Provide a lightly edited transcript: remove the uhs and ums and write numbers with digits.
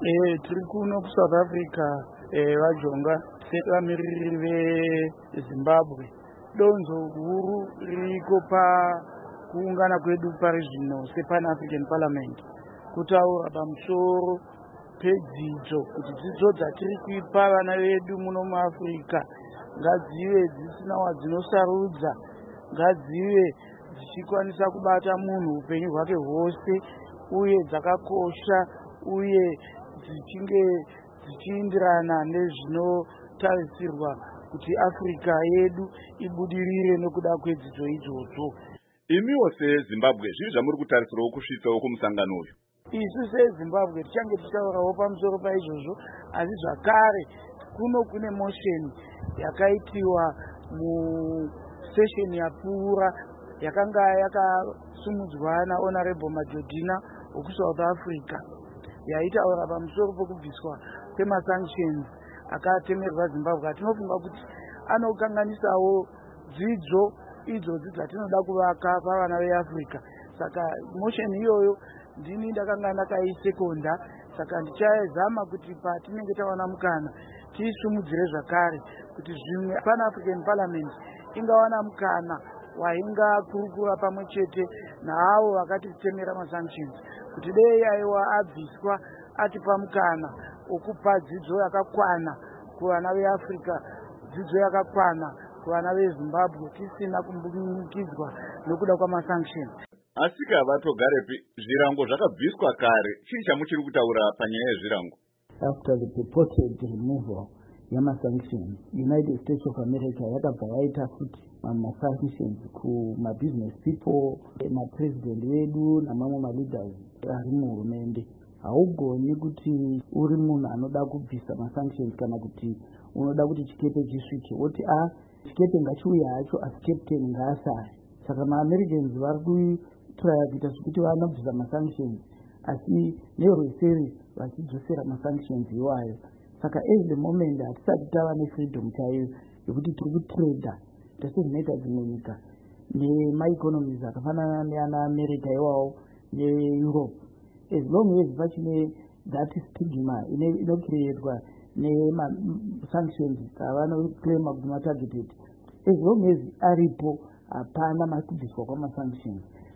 Tiri kuno kuSouth Africa vajonga sevamiririri veZimbabwe. Donzo guru ririko pakuungana kwedu pari zvino sePan African Parliament kutaura pamusoro pedzidzo, kuti dzidzo dzatiri kuipa vana vedu muno muAfrica ngadzive dzisina wadzinosarudza, ngadzive dzichikwanisa kubata munhu upenyu hwake hwose, uye dzakakosha, uye dzichinge dzichiindirana nezvinotarisirwa kuti Africa yedu ibudirire nokuda kwedzidzo idzodzo. Imiwo seZimbabwe zviri zvamuri kutarisirawo kusvitsawo kumusangano uyu? Isu seZimbabwe tichange tichitaurawo pamusoro paizvozvo, asi zvakare kune motion yakaitiwa musession yapfuura yakanga yakasumudzwa naHonorable Majodina wekuSouth Africa, yaitaura pamusoro pokubviswa kwemasanctions akatemerwa Zimbabwe. Atinofunga kuti anokanganisawo dzidzo idzodzi dzatinoda kuvaka pavana veAfrica. Saka motion iyoyo ndini ndakanga ndakaisekonda, saka ndichazama kuti patinenge tawana mukana tiisumudzire zvakare kuti zvimwe Pan African Parliament ingawana mukana waingakurukura pamwe chete naavo vakatitemera masanctions, kuti dei aiwa abviswa atipa mukana okupa dzidzo yakakwana kuvana veAfrica, dzidzo yakakwana kuvana veZimbabwe, tisina kumbunikidzwa nokuda kwamasanctions. Asika vatogarepi zvirango zvakabviswa kare, chii chamuchiri kutaura panyaya yezvirango? After the purported removal yamasanctions, United States of America yakabva yaita futi masanctions kumabusiness people, mapresident vedu namamwe maleaders ari muhurumende. Haugoni kuti uri munhu anoda kubvisa masanctions kana kuti unoda kuti chikepe chisvike woti chikepe ngachiuye hacho asi captain ngaasare. Saka maAmericans vari kutraya kuita zvekuti vanobvisa masanctions asi nerweseri vachidzosera masanctions iwayo. Saka at the moment hatisati tava nefreedom chaiyo yekuti tiri kutrada tese zvinoita dzimwe nyika nemaeconomies akafanana neana America iwawo neEurope. As long as pachine that stigma inocreatwa nemasanctions avanoclaima kuti matargeted, as long as aripo hapana makubviswa kwamasanctions.